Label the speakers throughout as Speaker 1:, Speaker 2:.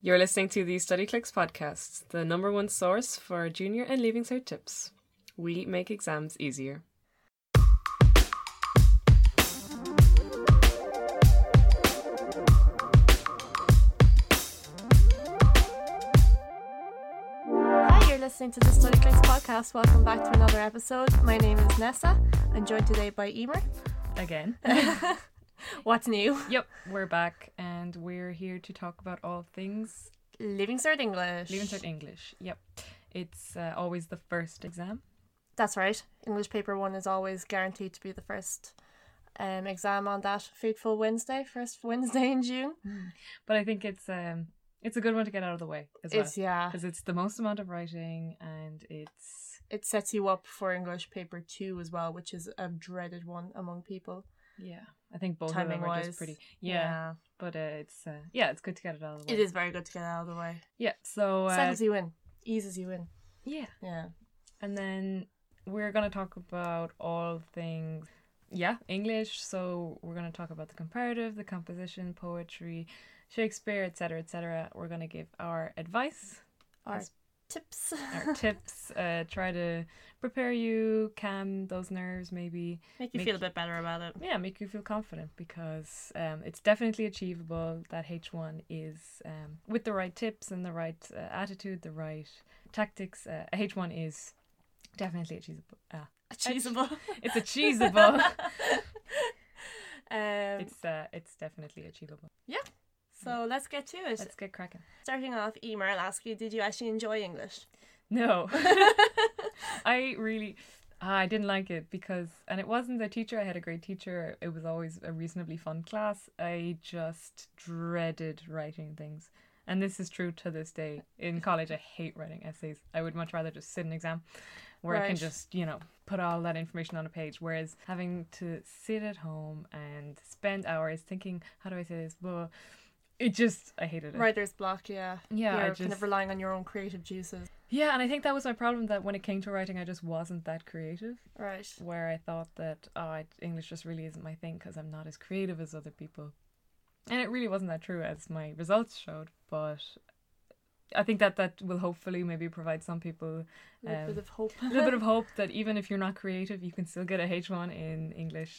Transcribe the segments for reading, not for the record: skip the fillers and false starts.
Speaker 1: You're listening to the Study Clicks podcast, the number one source for junior and leaving cert tips. We make exams easier.
Speaker 2: Hi, you're listening to the Study Clicks podcast. Welcome back to another episode. My name is Nessa. I'm joined today by Emer.
Speaker 1: Again.
Speaker 2: What's new?
Speaker 1: Yep, we're back and we're here to talk about all things
Speaker 2: Leaving Cert English.
Speaker 1: Leaving Cert English. Yep. It's always the first exam.
Speaker 2: That's right. English paper 1 is always guaranteed to be the first exam on that fateful Wednesday, first Wednesday in June.
Speaker 1: But I think it's a good one to get out of the way as well.
Speaker 2: Yeah.
Speaker 1: Because it's the most amount of writing and
Speaker 2: it sets you up for English paper 2 as well, which is a dreaded one among people.
Speaker 1: Yeah, I think both of them are just pretty. Yeah. But it's good to get it out of the way.
Speaker 2: It is very good to get it out of the way.
Speaker 1: Yeah, so
Speaker 2: Settles you in, eases you in.
Speaker 1: Yeah.
Speaker 2: Yeah.
Speaker 1: And then we're going to talk about all things, English. So we're going to talk about the comparative, the composition, poetry, Shakespeare, etc., etc. We're going to give our advice,
Speaker 2: our tips,
Speaker 1: try to prepare you, calm those nerves, maybe
Speaker 2: make you feel a bit better about it.
Speaker 1: Yeah, make you feel confident because it's definitely achievable. That H1 is with the right tips and the right attitude, the right tactics. H1 is definitely achievable.
Speaker 2: Achievable.
Speaker 1: It's achievable. It's definitely achievable.
Speaker 2: Yeah. So let's get to it.
Speaker 1: Let's get cracking.
Speaker 2: Starting off, Emer, I'll ask you, did you actually enjoy English?
Speaker 1: No. I didn't like it because, and it wasn't the teacher, I had a great teacher, it was always a reasonably fun class. I just dreaded writing things. And this is true to this day. In college, I hate writing essays. I would much rather just sit an exam where I can just, put all that information on a page. Whereas having to sit at home and spend hours thinking, how do I say this? Well, I hated it.
Speaker 2: Writer's block, yeah.
Speaker 1: Yeah.
Speaker 2: You're kind of relying on your own creative juices.
Speaker 1: Yeah, and I think that was my problem, that when it came to writing, I just wasn't that creative.
Speaker 2: Right.
Speaker 1: Where I thought that, English just really isn't my thing because I'm not as creative as other people. And it really wasn't that true, as my results showed. But I think that will hopefully maybe provide some people
Speaker 2: a little bit of hope.
Speaker 1: A little bit of hope that even if you're not creative, you can still get a H1 in English.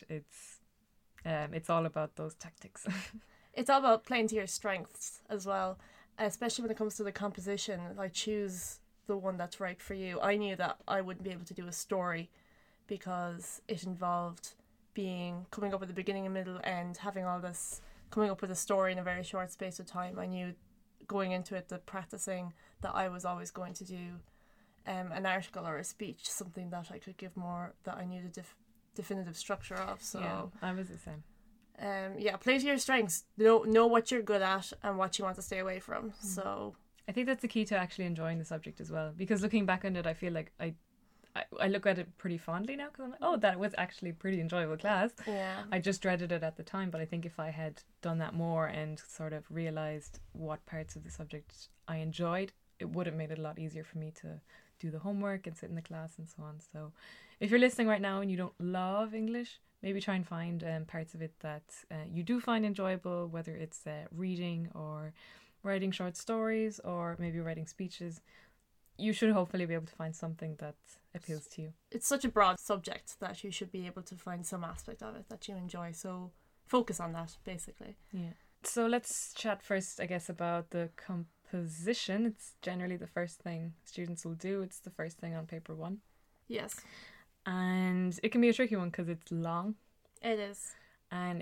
Speaker 1: It's all about those tactics.
Speaker 2: It's all about playing to your strengths as well, especially when it comes to the composition. Like, choose the one that's right for you. I knew that I wouldn't be able to do a story because it involved coming up with the beginning and middle end, coming up with a story in a very short space of time. I knew going into it, the practicing, that I was always going to do an article or a speech, something that I could give more, that I knew the definitive structure of. So
Speaker 1: yeah, I was the same.
Speaker 2: Play to your strengths. Know what you're good at and what you want to stay away from. So
Speaker 1: I think that's the key to actually enjoying the subject as well. Because looking back on it, I feel like I look at it pretty fondly now because I'm like, that was actually a pretty enjoyable class.
Speaker 2: Yeah.
Speaker 1: I just dreaded it at the time, but I think if I had done that more and sort of realised what parts of the subject I enjoyed, it would have made it a lot easier for me to do the homework and sit in the class and so on. So if you're listening right now and you don't love English, maybe try and find parts of it that you do find enjoyable, whether it's reading or writing short stories or maybe writing speeches. You should hopefully be able to find something that appeals to you.
Speaker 2: It's such a broad subject that you should be able to find some aspect of it that you enjoy. So focus on that, basically.
Speaker 1: Yeah. So let's chat first, I guess, about the composition. It's generally the first thing students will do. It's the first thing on paper 1.
Speaker 2: Yes.
Speaker 1: And it can be a tricky one because it's long.
Speaker 2: It is.
Speaker 1: And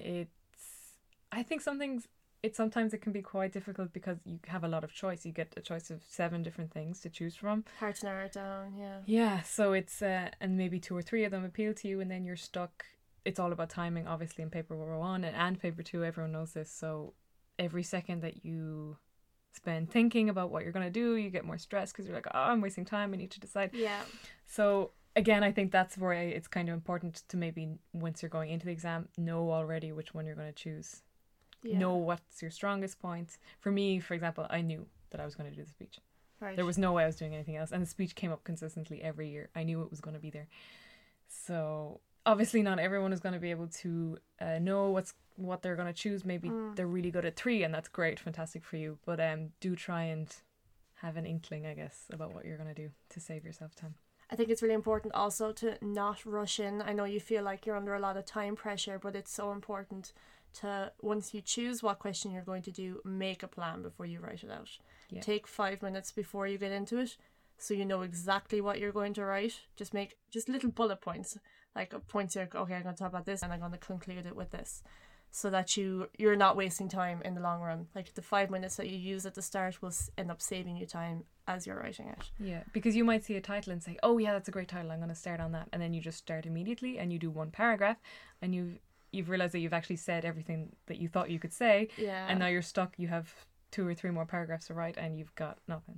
Speaker 1: sometimes it can be quite difficult because you have a lot of choice. You get a choice of 7 different things to choose from.
Speaker 2: Hard to narrow it down, yeah.
Speaker 1: Yeah, so it's, and maybe 2 or 3 of them appeal to you and then you're stuck. It's all about timing, obviously, in paper 1 and paper 2, everyone knows this. So every second that you spend thinking about what you're going to do, you get more stressed because you're like, I'm wasting time, I need to decide.
Speaker 2: Yeah.
Speaker 1: So again, I think that's where it's kind of important to maybe, once you're going into the exam, know already which one you're going to choose. Yeah. Know what's your strongest point. For me, for example, I knew that I was going to do the speech.
Speaker 2: Right.
Speaker 1: There was no way I was doing anything else. And the speech came up consistently every year. I knew it was going to be there. So obviously not everyone is going to be able to know what they're going to choose. Maybe they're really good at 3 and that's great, fantastic for you. But do try and have an inkling, I guess, about what you're going to do to save yourself time.
Speaker 2: I think it's really important also to not rush in. I know you feel like you're under a lot of time pressure, but it's so important to, once you choose what question you're going to do, make a plan before you write it out. Yeah. Take 5 minutes before you get into it so you know exactly what you're going to write. Just make just little bullet points, like points you're, okay, I'm going to talk about this and I'm going to conclude it with this, so that you're not wasting time in the long run. Like the 5 minutes that you use at the start will end up saving you time as you're writing it.
Speaker 1: Yeah, because you might see a title and say, oh yeah, that's a great title, I'm going to start on that. And then you just start immediately and you do one paragraph and you've realised that you've actually said everything that you thought you could say.
Speaker 2: Yeah.
Speaker 1: And now you're stuck. You have 2 or 3 more paragraphs to write and you've got nothing.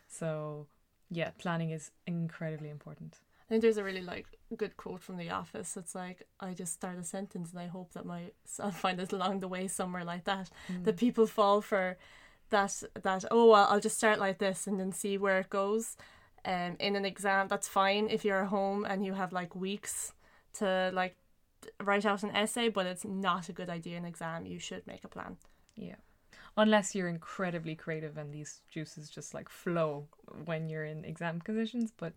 Speaker 1: So yeah, planning is incredibly important.
Speaker 2: I think there's a really good quote from The Office. It's like, I just start a sentence and I hope that I'll find it along the way somewhere like that. That people fall for that oh well, I'll just start like this and then see where it goes. In an exam, that's fine if you're at home and you have weeks to write out an essay, but it's not a good idea in an exam. You should make a plan.
Speaker 1: Yeah. Unless you're incredibly creative and these juices just flow when you're in exam conditions, but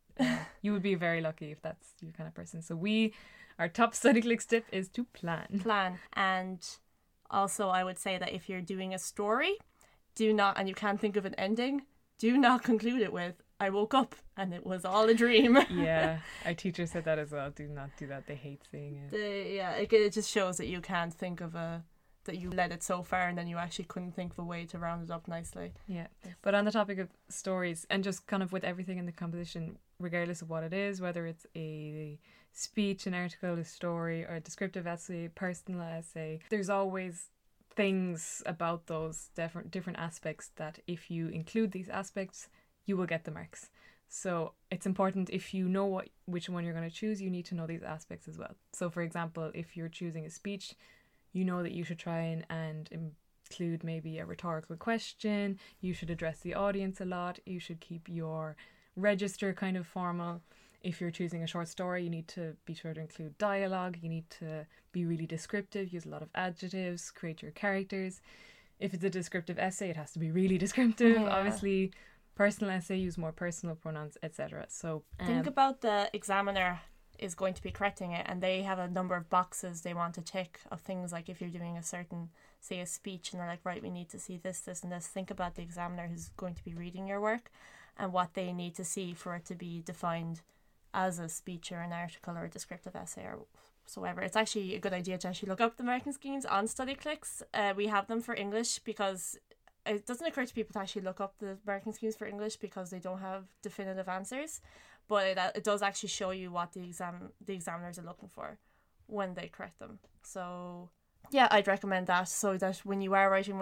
Speaker 1: you would be very lucky if that's your kind of person. So our top StudyClix tip is to plan.
Speaker 2: And also I would say that if you're doing a story, do not, and you can't think of an ending, do not conclude it with, I woke up and it was all a dream.
Speaker 1: Yeah, our teacher said that as well. Do not do that. They hate saying it.
Speaker 2: It just shows that you can't think of that you led it so far and then you actually couldn't think of a way to round it up nicely.
Speaker 1: Yeah. But on the topic of stories, and just kind of with everything in the composition, regardless of what it is, whether it's a speech, an article, a story, or a descriptive essay, personal essay, there's always things about those different aspects that if you include these aspects, you will get the marks. So it's important, if you know which one you're going to choose, you need to know these aspects as well. So for example, if you're choosing a speech, you know that you should try and include maybe a rhetorical question, you should address the audience a lot, you should keep your register kind of formal. If you're choosing a short story, you need to be sure to include dialogue, you need to be really descriptive, use a lot of adjectives, create your characters. If it's a descriptive essay, it has to be really descriptive. Yeah. Obviously, personal essay, use more personal pronouns, etc. So
Speaker 2: think about the examiner is going to be correcting it, and they have a number of boxes they want to tick of things like if you're doing a certain, say, a speech, and they're like, right, we need to see this, this, and this. Think about the examiner who's going to be reading your work and what they need to see for it to be defined as a speech or an article or a descriptive essay or whatsoever. It's actually a good idea to actually look up the marking schemes on StudyClix. We have them for English because it doesn't occur to people to actually look up the marking schemes for English because they don't have definitive answers, but it does actually show you what the examiners are looking for when they correct them. So yeah, I'd recommend that, so that when you are writing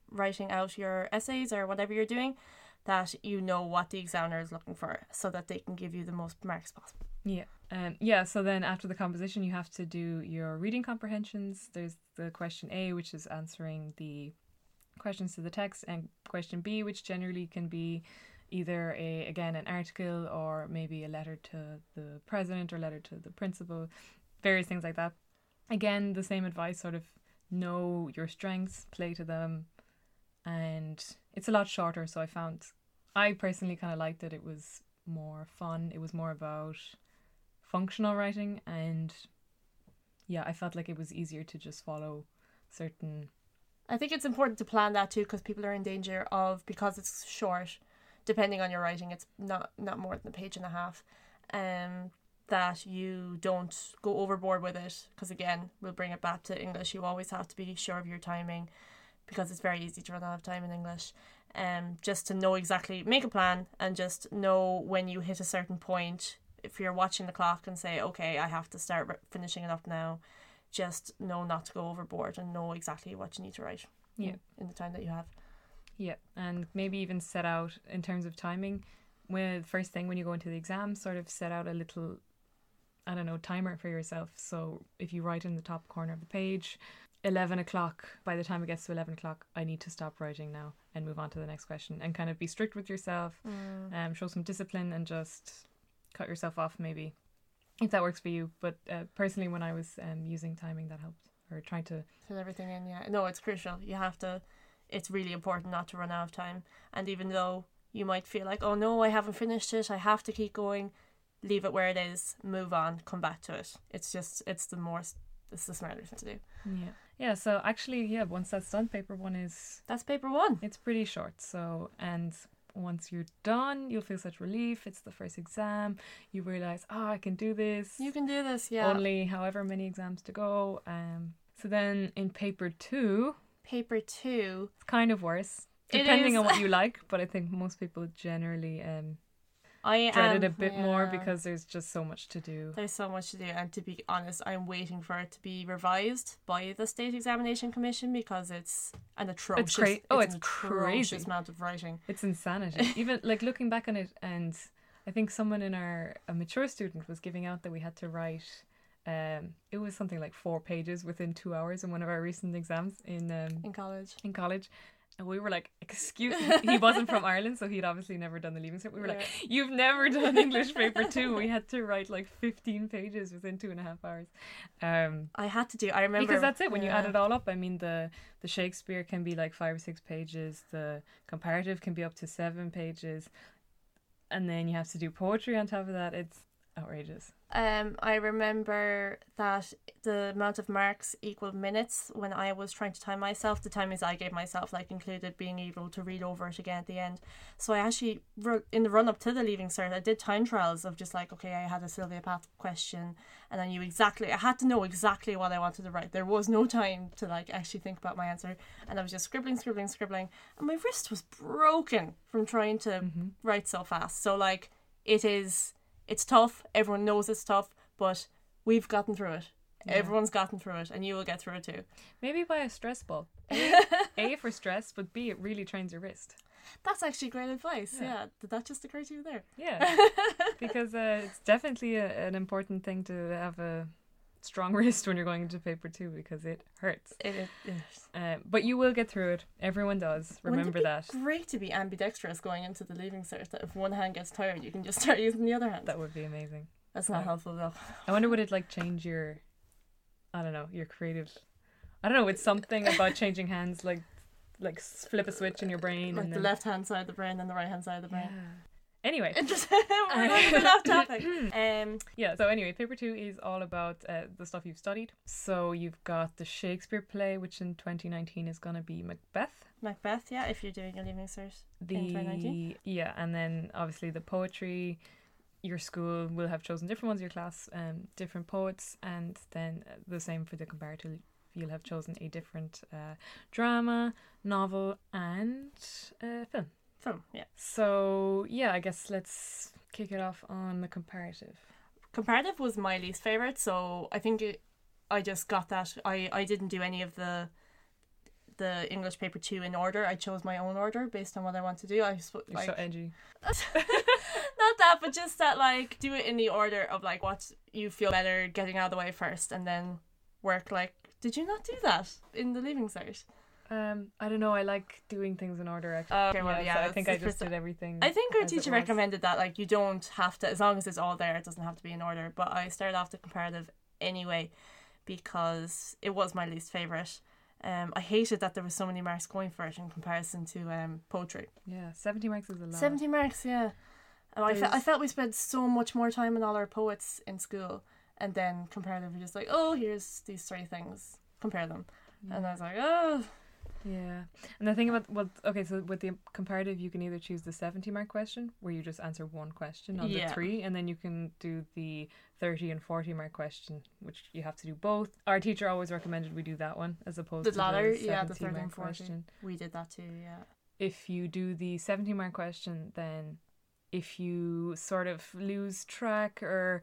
Speaker 2: out your essays or whatever you're doing, that you know what the examiner is looking for so that they can give you the most marks possible.
Speaker 1: Yeah. So then after the composition, you have to do your reading comprehensions. There's the question A, which is answering the questions to the text, and question B, which generally can be either an article or maybe a letter to the president or letter to the principal, various things like that. Again, the same advice, sort of know your strengths, play to them, and it's a lot shorter. So I personally kind of liked it. It was more fun. It was more about functional writing, and yeah, I felt like it was easier to just follow certain.
Speaker 2: I think it's important to plan that too, because people are in danger of, because it's short, depending on your writing, it's not more than a page and a half, that you don't go overboard with it, because again, we'll bring it back to English. You always have to be sure of your timing, because it's very easy to run out of time in English. Just to know exactly, make a plan and just know when you hit a certain point. If you're watching the clock and say, okay, I have to start finishing it up now, just know not to go overboard and know exactly what you need to write in the time that you have.
Speaker 1: Yeah, and maybe even set out, in terms of timing, first thing when you go into the exam, sort of set out a little, timer for yourself. So if you write in the top corner of the page, 11 o'clock, by the time it gets to 11 o'clock, I need to stop writing now and move on to the next question, and kind of be strict with yourself, show some discipline, and just cut yourself off maybe if that works for you. But personally, when I was using timing, that helped, or trying to
Speaker 2: Fit everything in, yeah. No, it's crucial. You have to, it's really important not to run out of time. And even though you might feel like, oh no, I haven't finished it, I have to keep going, leave it where it is, move on, come back to it. It's the smarter thing to do.
Speaker 1: Yeah, so actually, yeah, once that's done, paper 1 is...
Speaker 2: That's paper 1.
Speaker 1: It's pretty short, so, and once you're done, you'll feel such relief. It's the first exam. You realise, I can do this.
Speaker 2: You can do this, yeah.
Speaker 1: Only however many exams to go. So then in paper 2...
Speaker 2: Paper 2...
Speaker 1: It's kind of worse, depending on what you like, but I think most people generally... dread it a bit more because there's just so much to do.
Speaker 2: There's so much to do, and to be honest, I'm waiting for it to be revised by the State Examination Commission because it's an atrocious,
Speaker 1: it's
Speaker 2: an
Speaker 1: crazy
Speaker 2: atrocious amount of writing.
Speaker 1: It's insanity. Even like looking back on it, and I think someone in a mature student was giving out that we had to write. It was something like 4 pages within 2 hours in one of our recent exams in college. And we were like, excuse me. He wasn't from Ireland, so he'd obviously never done the Leaving Cert. We were like, you've never done English paper 2. We had to write like 15 pages within 2.5 hours.
Speaker 2: I remember.
Speaker 1: Because that's it. When you add it all up, I mean, the Shakespeare can be like 5 or 6 pages. The comparative can be up to 7 pages. And then you have to do poetry on top of that. It's outrageous.
Speaker 2: I remember that the amount of marks equaled minutes when I was trying to time myself. The timings I gave myself included being able to read over it again at the end. So I actually, in the run up to the Leaving Cert, I did time trials of just okay, I had a Sylvia Plath question and I had to know exactly what I wanted to write. There was no time to actually think about my answer, and I was just scribbling, and my wrist was broken from trying to write so fast. So it's tough. Everyone knows it's tough, but we've gotten through it. Yeah. Everyone's gotten through it, and you will get through it too.
Speaker 1: Maybe buy a stress ball. A for stress, but B, it really trains your wrist.
Speaker 2: That's actually great advice. Yeah. Did that just occur to you there?
Speaker 1: Yeah. Because it's definitely an important thing to have a strong wrist when you're going into paper 2 because it hurts.
Speaker 2: It is.
Speaker 1: But you will get through it. Everyone does. Remember that.
Speaker 2: Great to be ambidextrous going into the Leaving Cert. That if one hand gets tired, you can just start using the other hand.
Speaker 1: That would be amazing.
Speaker 2: That's not helpful though.
Speaker 1: I wonder would it change your, I don't know, your creative. I don't know. It's something about changing hands, like flip a switch in your brain,
Speaker 2: and the left hand side of the brain and the right hand side of the brain.
Speaker 1: Yeah. Anyway,
Speaker 2: we're off topic.
Speaker 1: So anyway, paper 2 is all about the stuff you've studied. So you've got the Shakespeare play, which in 2019 is going to be Macbeth.
Speaker 2: Macbeth, yeah, if you're doing a Leaving Cert in 2019.
Speaker 1: Yeah, and then obviously the poetry. Your school will have chosen different ones, your class, different poets, and then the same for the comparative. You'll have chosen a different drama, novel, and film.
Speaker 2: Yeah.
Speaker 1: So, yeah, I guess let's kick it off on the comparative.
Speaker 2: Comparative was my least favourite, so I think I just got that. I didn't do any of the English paper 2 in order. I chose my own order based on what I want to do.
Speaker 1: You're so edgy.
Speaker 2: Not that, but just that, do it in the order of, what you feel better getting out of the way first, and then work, did you not do that in the Leaving Cert?
Speaker 1: I don't know. I like doing things in order. Actually.
Speaker 2: Okay, well,
Speaker 1: so I think I just did everything.
Speaker 2: I think our teacher recommended that, you don't have to, as long as it's all there, it doesn't have to be in order. But I started off the comparative anyway because it was my least favourite. I hated that there was so many marks going for it in comparison to poetry.
Speaker 1: Yeah, 70 marks is a lot.
Speaker 2: 70 marks, yeah. And I felt we spent so much more time on all our poets in school, and then comparative, we're just here's these 3 things, compare them. Yeah. And I was like, oh.
Speaker 1: Yeah. And the thing about, so with the comparative, you can either choose the 70 mark question, where you just answer one question on the 3, and then you can do the 30 and 40 mark question, which you have to do both. Our teacher always recommended we do that one as opposed to the 70
Speaker 2: the 30
Speaker 1: mark
Speaker 2: and 40
Speaker 1: question.
Speaker 2: We did that too, yeah.
Speaker 1: If you do the 70 mark question, then if you sort of lose track or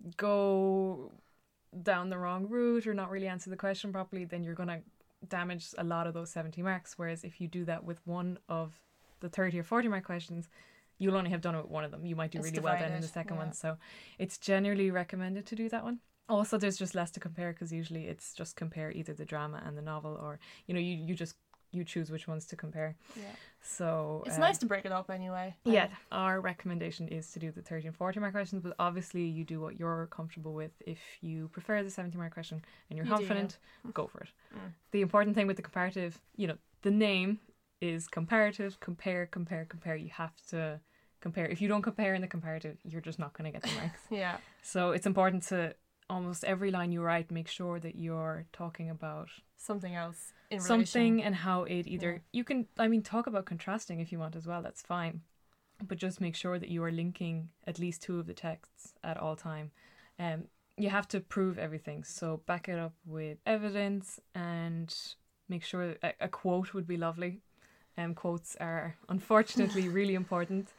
Speaker 1: go down the wrong route or not really answer the question properly, then you're going to damage a lot of those 70 marks. Whereas if you do that with one of the 30 or 40 mark questions, you'll only have done it with one of them. You might do really well then in the second one. So it's generally recommended to do that one. Also, there's just less to compare because usually it's just compare either the drama and the novel, or you choose which ones to compare.
Speaker 2: Yeah.
Speaker 1: So
Speaker 2: It's nice to break it up anyway.
Speaker 1: Yeah, our recommendation is to do the 30 and 40 mark questions, but obviously you do what you're comfortable with. If you prefer the 70 mark question and you're confident, go for it. The important thing with the comparative, the name is comparative, compare. You have to compare. If you don't compare in the comparative, you're just not going to get the marks.
Speaker 2: Yeah.
Speaker 1: So it's important to almost every line you write, make sure that you're talking about
Speaker 2: something else in
Speaker 1: something
Speaker 2: relation.
Speaker 1: And how it either you can talk about contrasting if you want as well, that's fine, but just make sure that you are linking at least two of the texts at all time. You have to prove everything, so back it up with evidence and make sure a quote would be lovely. Quotes are unfortunately really important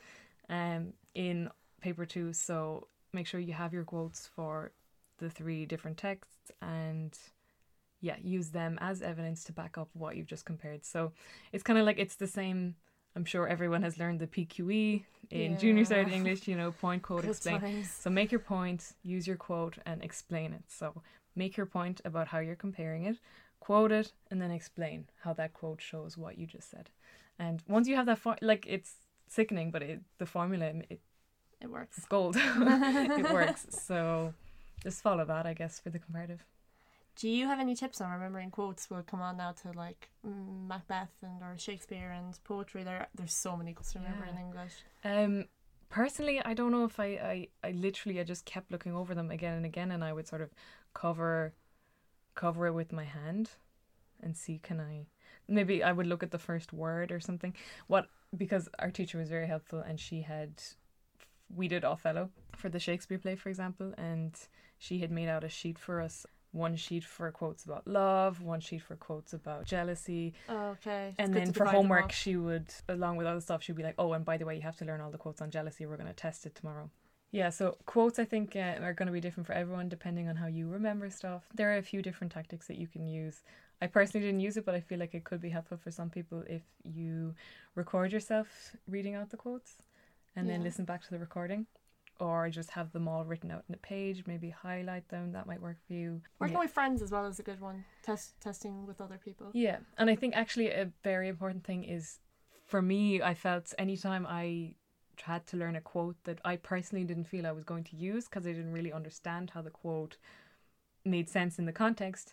Speaker 1: in paper 2, so make sure you have your quotes for the 3 different texts and use them as evidence to back up what you've just compared. So it's kind of like it's the same. I'm sure everyone has learned the PQE in junior cert English, point, quote, explain.
Speaker 2: Times.
Speaker 1: So make your point, use your quote and explain it. So make your point about how you're comparing it, quote it, and then explain how that quote shows what you just said. And once you have that, it's sickening, but the formula, it
Speaker 2: works.
Speaker 1: It's gold. It works. So just follow that, I guess, for the comparative.
Speaker 2: Do you have any tips on remembering quotes? We'll come on now to Macbeth or Shakespeare and poetry. There's so many quotes to remember in English.
Speaker 1: Personally, I don't know if I literally just kept looking over them again and again, and I would sort of cover it with my hand and see, maybe I would look at the first word or something. Because our teacher was very helpful, and we did Othello for the Shakespeare play, for example, and she had made out a sheet for us. One sheet for quotes about love, one sheet for quotes about jealousy.
Speaker 2: Okay.
Speaker 1: And then for homework, she would, along with other stuff, she'd be like, oh, and by the way, you have to learn all the quotes on jealousy. We're going to test it tomorrow. Yeah, so quotes, I think, are going to be different for everyone depending on how you remember stuff. There are a few different tactics that you can use. I personally didn't use it, but I feel like it could be helpful for some people if you record yourself reading out the quotes and then listen back to the recording. Or just have them all written out on a page, maybe highlight them. That might work for you.
Speaker 2: Working with friends as well is a good one. Testing with other people.
Speaker 1: Yeah, and I think actually a very important thing is, for me, I felt anytime I had to learn a quote that I personally didn't feel I was going to use because I didn't really understand how the quote made sense in the context,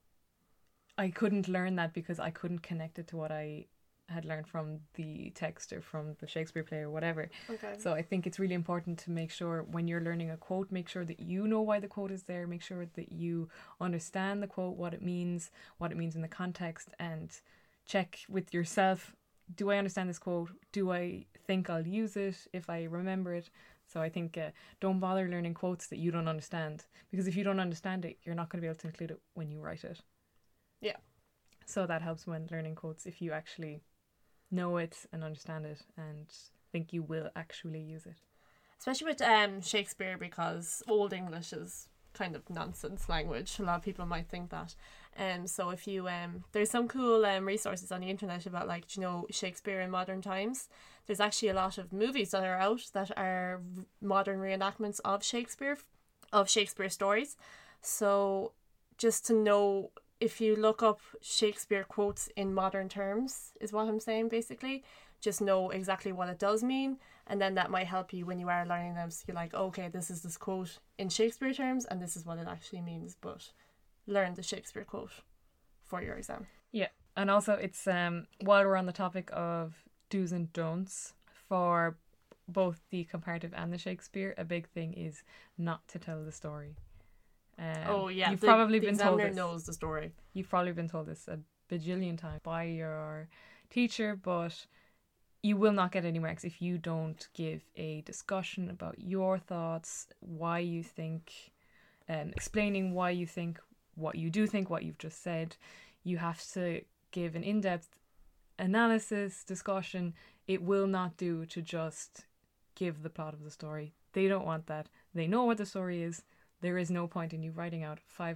Speaker 1: I couldn't learn that because I couldn't connect it to what I had learned from the text or from the Shakespeare play or whatever.
Speaker 2: Okay.
Speaker 1: So I think it's really important to make sure when you're learning a quote, make sure that you know why the quote is there, make sure that you understand the quote, what it means in the context, and check with yourself, do I understand this quote? Do I think I'll use it if I remember it? So I think don't bother learning quotes that you don't understand, because if you don't understand it, you're not going to be able to include it when you write it.
Speaker 2: Yeah.
Speaker 1: So that helps when learning quotes, if you actually know it and understand it and think you will actually use it.
Speaker 2: Especially with Shakespeare, because Old English is kind of nonsense language. A lot of people might think that. So if you there's some cool resources on the internet about Shakespeare in modern times. There's actually a lot of movies that are out that are modern reenactments of Shakespeare stories. So just to know, if you look up Shakespeare quotes in modern terms, is what I'm saying basically, just know exactly what it does mean, and then that might help you when you are learning them. So you're like, okay, this is this quote in Shakespeare terms and this is what it actually means, but learn the Shakespeare quote for your exam.
Speaker 1: Yeah, and also it's while we're on the topic of do's and don'ts for both the comparative and the Shakespeare, a big thing is not to tell the story. You've probably been told this.
Speaker 2: Knows the story.
Speaker 1: You've probably been told this a bajillion times by your teacher, but you will not get any marks if you don't give a discussion about your thoughts, why you think, explaining why you think what you do think, what you've just said. You have to give an in-depth analysis, discussion. It will not do to just give the plot of the story. They don't want that. They know what the story is. There is no point in you writing out 5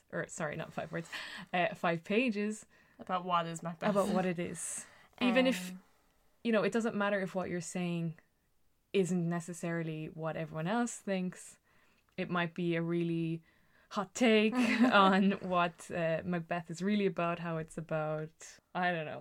Speaker 1: pages
Speaker 2: about what is Macbeth.
Speaker 1: About what it is. Even if, it doesn't matter if what you're saying isn't necessarily what everyone else thinks. It might be a really hot take on what Macbeth is really about, how it's about, I don't know,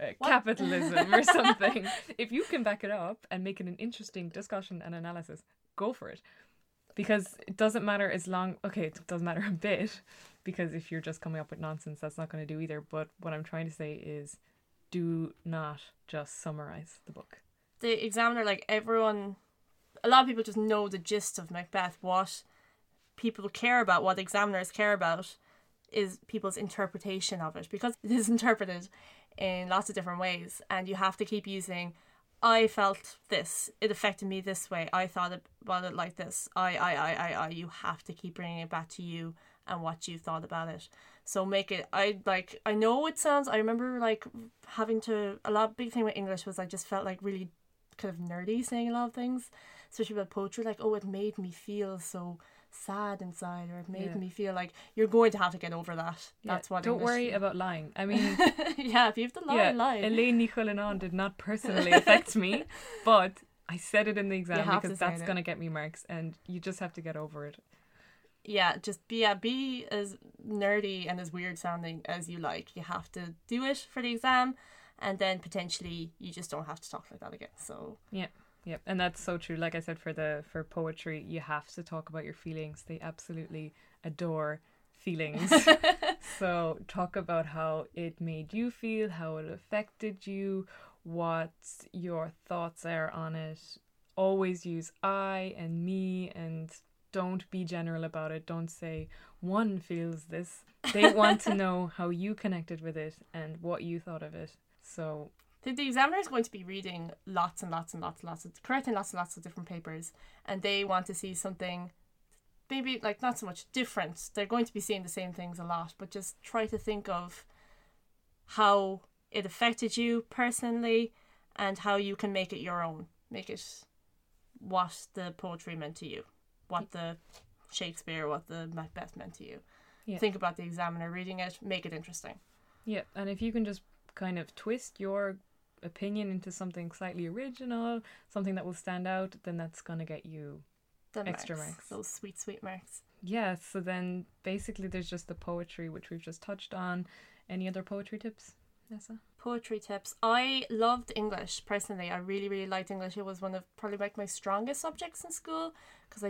Speaker 1: capitalism or something. If you can back it up and make it an interesting discussion and analysis, go for it. Because it doesn't matter as long... Okay, it does matter a bit, because if you're just coming up with nonsense, that's not going to do either. But what I'm trying to say is, do not just summarize the book.
Speaker 2: The Examiner, like everyone... A lot of people just know the gist of Macbeth. What people care about, what examiners care about, is people's interpretation of it, because it is interpreted in lots of different ways, and you have to keep using, I felt this, it affected me this way, I thought about it like this, I. You have to keep bringing it back to you and what you thought about it. So make it, I know it sounds, I remember like having to, big thing with English was I just felt like really kind of nerdy saying a lot of things, especially about poetry, like, oh, it made me feel so sad inside, or it made me feel like, you're going to have to get over that. That's what
Speaker 1: Don't worry about lying. I mean,
Speaker 2: yeah, if you have to lie, lie.
Speaker 1: Elaine Nicholanon did not personally affect me, but I said it in the exam because that's going to get me marks, and you just have to get over it.
Speaker 2: Yeah, just be as nerdy and as weird sounding as you like. You have to do it for the exam, and then potentially you just don't have to talk like that again. So
Speaker 1: yeah, and that's so true. Like I said, for poetry, you have to talk about your feelings. They absolutely adore feelings. So talk about how it made you feel, how it affected you, what your thoughts are on it. Always use I and me, and don't be general about it. Don't say one feels this. They want to know how you connected with it and what you thought of it. So
Speaker 2: the examiner is going to be reading lots and lots of, correcting lots and lots of different papers, and they want to see something maybe like not so much different. They're going to be seeing the same things a lot, but just try to think of how it affected you personally and how you can make it your own. Make it what the poetry meant to you, what the Shakespeare, what the Macbeth meant to you. Yeah. Think about the examiner reading it, make it interesting.
Speaker 1: Yeah, and if you can just kind of twist your opinion into something slightly original, something that will stand out, then that's going to get you the extra marks.
Speaker 2: Those sweet marks.
Speaker 1: Yeah, so then basically there's just the poetry, which we've just touched on. Any other poetry tips, Nessa?
Speaker 2: Poetry tips. I loved English, personally. I really, really liked English. It was one of probably like my strongest subjects in school, because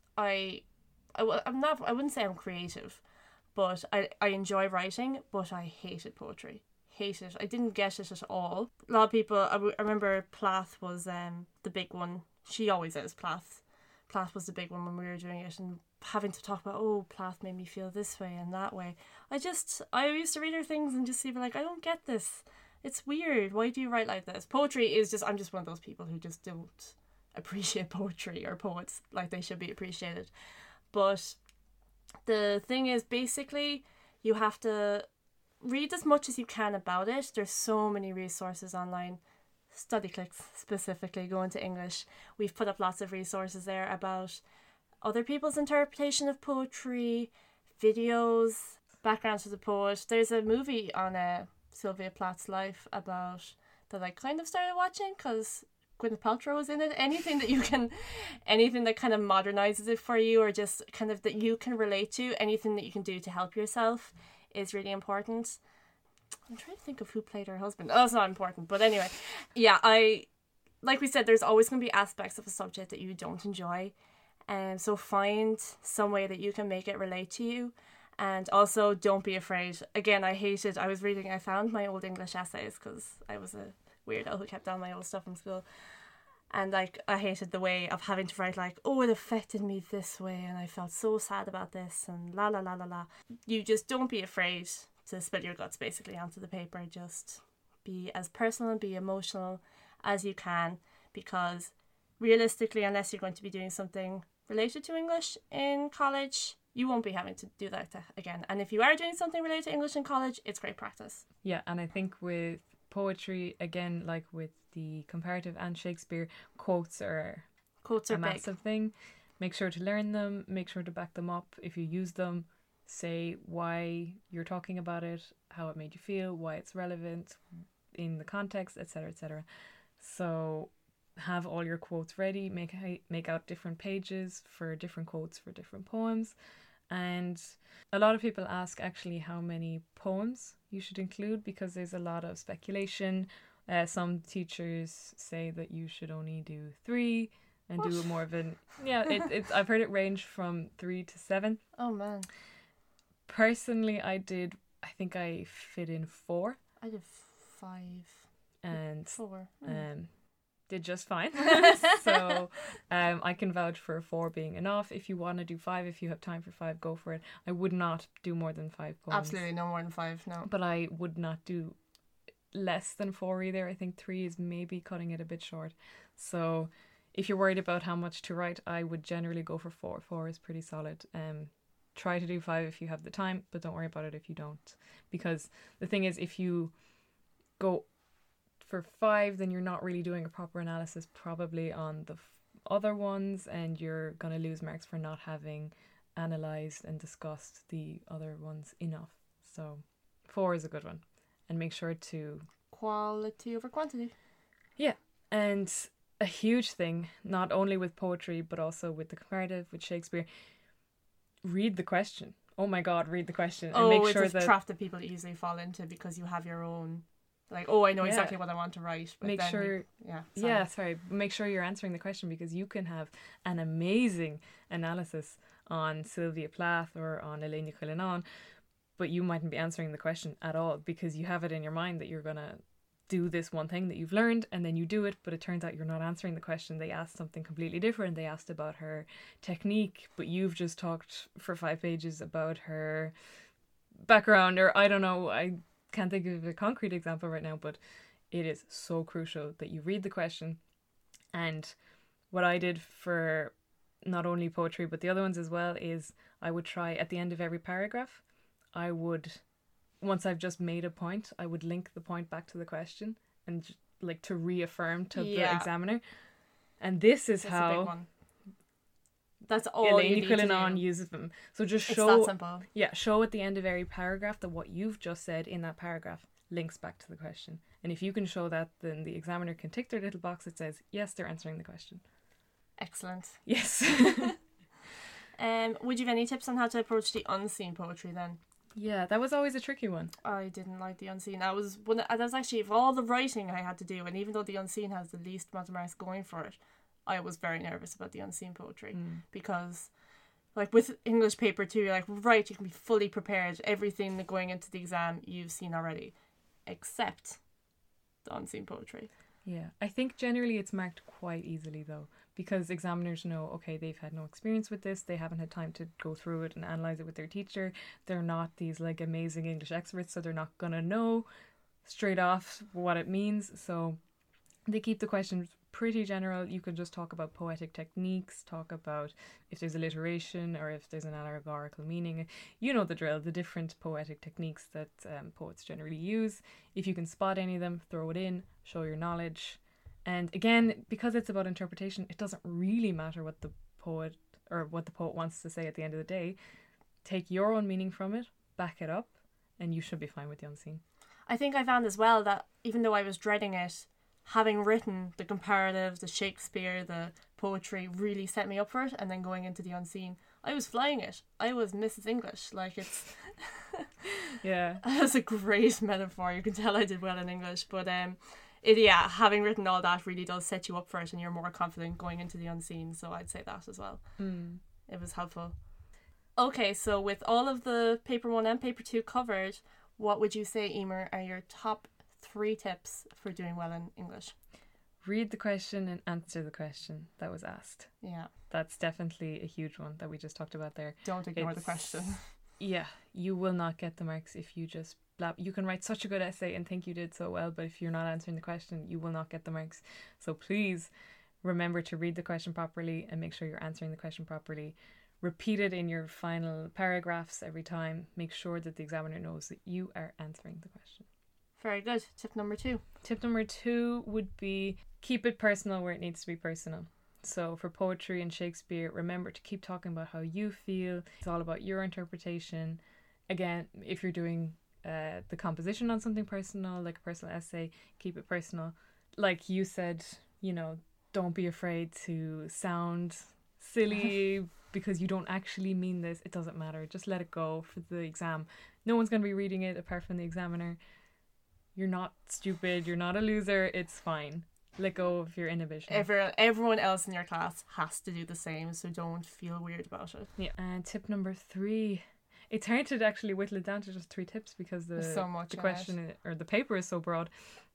Speaker 2: I wouldn't say I'm creative, but I enjoy writing, but I hated poetry. Hate it. I didn't get it at all. A lot of people, I remember Plath was the big one. She always is, Plath. Plath was the big one when we were doing it, and having to talk about, oh, Plath made me feel this way and that way. I used to read her things and just be like, I don't get this. It's weird. Why do you write like this? Poetry is just, I'm just one of those people who just don't appreciate poetry or poets like they should be appreciated. But the thing is, basically, you have to read as much as you can about it. There's so many resources online. StudyClix specifically, go into English. We've put up lots of resources there about other people's interpretation of poetry, videos, backgrounds of the poet. There's a movie on Sylvia Plath's life that I kind of started watching because Gwyneth Paltrow was in it. Anything that kind of modernizes it for you, or just kind of that you can relate to, anything that you can do to help yourself is really important. I'm trying to think of who played her husband. Oh, it's not important. But anyway, yeah, like we said, there's always going to be aspects of a subject that you don't enjoy. And so find some way that you can make it relate to you. And also, don't be afraid. Again, I found my old English essays because I was a weirdo who kept all my old stuff from school. And like, I hated the way of having to write like, oh, it affected me this way and I felt so sad about this and la la la la la. You just don't be afraid to spill your guts basically onto the paper. Just be as personal and be emotional as you can, because realistically, unless you're going to be doing something related to English in college, you won't be having to do that again. And if you are doing something related to English in college, it's great practice.
Speaker 1: Yeah, and I think with poetry, again, like with the comparative and Shakespeare, quotes are a massive thing. Make sure to learn them, make sure to back them up. If you use them, say why you're talking about it, how it made you feel, why it's relevant in the context, etc., etc. So have all your quotes ready, make out different pages for different quotes for different poems. And a lot of people ask actually how many poems you should include, because there's a lot of speculation. Some teachers say that you should only do 3 and do more of an... Yeah, it's I've heard it range from 3 to 7.
Speaker 2: Oh, man.
Speaker 1: Personally, I think I fit in 4.
Speaker 2: I did 5.
Speaker 1: And
Speaker 2: 4.
Speaker 1: did just fine. So I can vouch for 4 being enough. If you want to do 5, if you have time for 5, go for it. I would not do more than 5 poems.
Speaker 2: Absolutely no more than 5, no.
Speaker 1: But I would not do less than 4 either. I think 3 is maybe cutting it a bit short. So if you're worried about how much to write, I would generally go for 4. 4 is pretty solid. Try to do 5 if you have the time, but don't worry about it if you don't. Because the thing is, if you go for 5, then you're not really doing a proper analysis probably on the other ones, and you're going to lose marks for not having analysed and discussed the other ones enough. So 4 is a good one. And make sure to...
Speaker 2: Quality over quantity.
Speaker 1: Yeah. And a huge thing, not only with poetry, but also with the comparative, with Shakespeare, read the question. Oh my God, read the question. And make sure
Speaker 2: it's a trap that people easily fall into because you have your own... Like, I know exactly what I want to write. But
Speaker 1: make sure... Make sure you're answering the question, because you can have an amazing analysis on Sylvia Plath or on Elena Cullinan, but you mightn't be answering the question at all because you have it in your mind that you're going to do this one thing that you've learned, and then you do it, but it turns out you're not answering the question. They asked something completely different. They asked about her technique, but you've just talked for 5 pages about her background, or I don't know, I can't think of a concrete example right now, but it is so crucial that you read the question. And what I did for not only poetry but the other ones as well is I would try at the end of every paragraph, I would, once I've just made a point, I would link the point back to the question and like to reaffirm to the examiner. And this is how
Speaker 2: a big one. That's all you need to do.
Speaker 1: Uses them. So just
Speaker 2: it's
Speaker 1: show,
Speaker 2: that simple.
Speaker 1: Yeah, show at the end of every paragraph that what you've just said in that paragraph links back to the question. And if you can show that, then the examiner can tick their little box that says, yes, they're answering the question.
Speaker 2: Excellent.
Speaker 1: Yes.
Speaker 2: Would you have any tips on how to approach the unseen poetry then?
Speaker 1: Yeah, that was always a tricky one.
Speaker 2: I didn't like the unseen. That was actually of all the writing I had to do, and even though the unseen has the least amount of marks going for it, I was very nervous about the unseen poetry because, like with English paper too, you're like, right, you can be fully prepared. Everything going into the exam you've seen already, except the unseen poetry.
Speaker 1: Yeah, I think generally it's marked quite easily though, because examiners know, okay, they've had no experience with this, they haven't had time to go through it and analyse it with their teacher, they're not these like amazing English experts, so they're not going to know straight off what it means, so they keep the questions pretty general. You can just talk about poetic techniques, talk about if there's alliteration or if there's an allegorical meaning. You know the drill, the different poetic techniques that poets generally use. If you can spot any of them, throw it in, show your knowledge. And again, because it's about interpretation, it doesn't really matter what the poet wants to say at the end of the day. Take your own meaning from it, back it up, and you should be fine with the unseen.
Speaker 2: I think I found as well that even though I was dreading it, having written the comparative, the Shakespeare, the poetry really set me up for it, and then going into the unseen, I was flying it. I was Mrs. English. Like, it's...
Speaker 1: Yeah.
Speaker 2: That's a great metaphor. You can tell I did well in English. But having written all that really does set you up for it, and you're more confident going into the unseen. So I'd say that as well. It was helpful. Okay, so with all of the paper 1 and paper 2 covered, what would you say, Emer, are your top 3 tips for doing well in English?
Speaker 1: Read the question and answer the question that was asked.
Speaker 2: Yeah.
Speaker 1: That's definitely a huge one that we just talked about there.
Speaker 2: Don't ignore the question.
Speaker 1: Yeah, you will not get the marks if you just blab. You can write such a good essay and think you did so well, but if you're not answering the question, you will not get the marks. So please remember to read the question properly and make sure you're answering the question properly. Repeat it in your final paragraphs every time. Make sure that the examiner knows that you are answering the question.
Speaker 2: Very good. Tip number 2.
Speaker 1: Tip number 2 would be keep it personal where it needs to be personal. So for poetry and Shakespeare, remember to keep talking about how you feel. It's all about your interpretation. Again, if you're doing the composition on something personal, like a personal essay, keep it personal. Like you said, don't be afraid to sound silly, because you don't actually mean this, it doesn't matter. Just let it go for the exam. No one's going to be reading it apart from the examiner. You're not stupid. You're not a loser. It's fine. Let go of your inhibition.
Speaker 2: Everyone else in your class has to do the same, so don't feel weird about it.
Speaker 1: Yeah. And tip number 3. It's hard to actually whittle it down to just 3 tips because the question or the paper is so broad.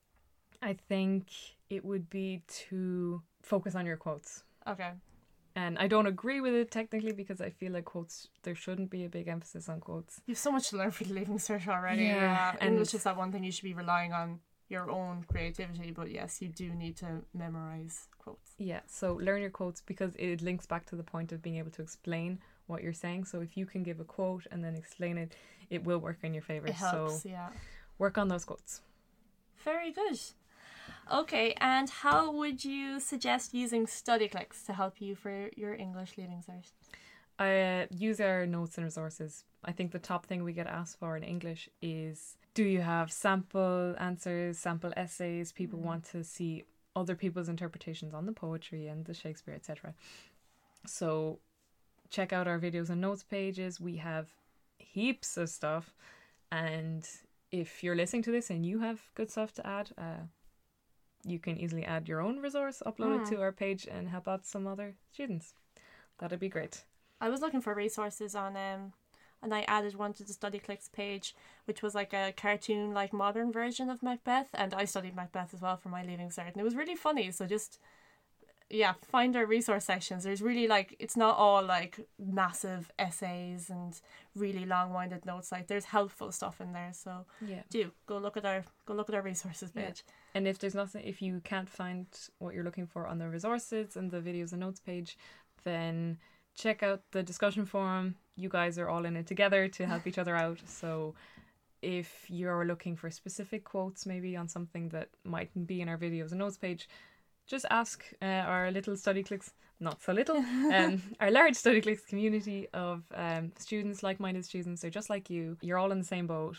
Speaker 1: I think it would be to focus on your quotes.
Speaker 2: Okay.
Speaker 1: And I don't agree with it technically because I feel like quotes, there shouldn't be a big emphasis on quotes.
Speaker 2: You have so much to learn for the Leaving Cert already.
Speaker 1: Yeah.
Speaker 2: English is that one thing you should be relying on your own creativity, but yes, you do need to memorize quotes.
Speaker 1: Yeah, so learn your quotes because it links back to the point of being able to explain what you're saying. So if you can give a quote and then explain it, it will work in your favour.
Speaker 2: It helps, yeah.
Speaker 1: Work on those quotes.
Speaker 2: Very good. Okay, and how would you suggest using StudyClix to help you for your English Leaving Cert?
Speaker 1: I use our notes and resources. I think the top thing we get asked for in English is, do you have sample answers, sample essays? People want to see other people's interpretations on the poetry and the Shakespeare, etc. So check out our videos and notes pages. We have heaps of stuff, and if you're listening to this and you have good stuff to add, you can easily add your own resource, upload it to our page and help out some other students. That'd be great.
Speaker 2: I was looking for resources on and I added one to the StudyClix page, which was like a cartoon, like modern version of Macbeth, and I studied Macbeth as well for my Leaving Cert, and it was really funny. So just find our resource sections. There's really it's not all like massive essays and really long-winded notes. Like there's helpful stuff in there. So do go look at our resources page.
Speaker 1: And if there's nothing, if you can't find what you're looking for on the resources and the videos and notes page, then check out the discussion forum. You guys are all in it together to help each other out. So if you're looking for specific quotes maybe on something that mightn't be in our videos and notes page, just ask our little StudyClix, not so little, our large StudyClix community of students, like-minded students. They're just like you. You're all in the same boat.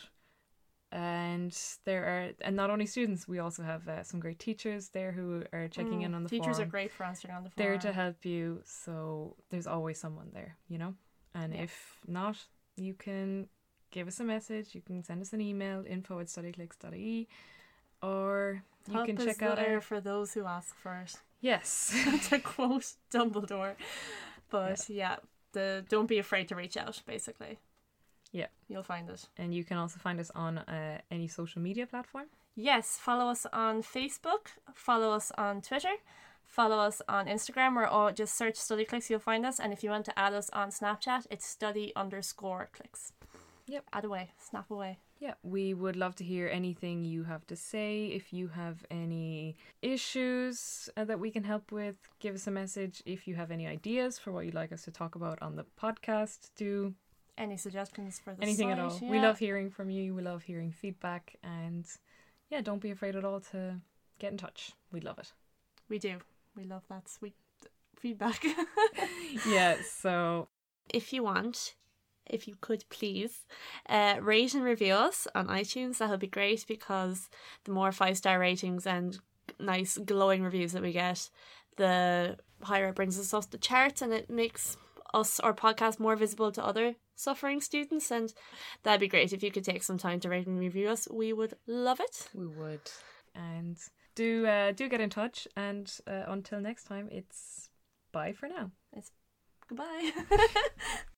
Speaker 1: And and not only students, we also have some great teachers there who are checking in on the forum.
Speaker 2: Teachers are great for answering on the forum.
Speaker 1: There to help you, so there's always someone there, you know? And if not, you can give us a message, you can send us an email, info@studyclix.ie, or you
Speaker 2: help
Speaker 1: can
Speaker 2: is
Speaker 1: check out
Speaker 2: there for those who ask for it.
Speaker 1: Yes.
Speaker 2: To quote Dumbledore. But don't be afraid to reach out, basically.
Speaker 1: Yeah.
Speaker 2: You'll find it.
Speaker 1: And you can also find us on any social media platform.
Speaker 2: Yes, follow us on Facebook, follow us on Twitter, follow us on Instagram, or just search StudyClix, you'll find us. And if you want to add us on Snapchat, it's study_clicks.
Speaker 1: Yep.
Speaker 2: Add away, snap away.
Speaker 1: Yeah, we would love to hear anything you have to say. If you have any issues that we can help with, give us a message. If you have any ideas for what you'd like us to talk about on the podcast, do.
Speaker 2: Any suggestions for the
Speaker 1: anything
Speaker 2: site,
Speaker 1: at all.
Speaker 2: yeah.
Speaker 1: We love hearing from you. We love hearing feedback, and don't be afraid at all to get in touch. We'd love it.
Speaker 2: We do. We love that sweet feedback.
Speaker 1: Yeah, so
Speaker 2: if you could please rate and review us on iTunes, that would be great, because the more 5-star ratings and nice glowing reviews that we get, the higher it brings us up the charts, and it makes us, our podcast, more visible to other suffering students. And that'd be great if you could take some time to rate and review us. We would love it.
Speaker 1: We would. And do get in touch, and until next time, it's bye for now.
Speaker 2: It's goodbye.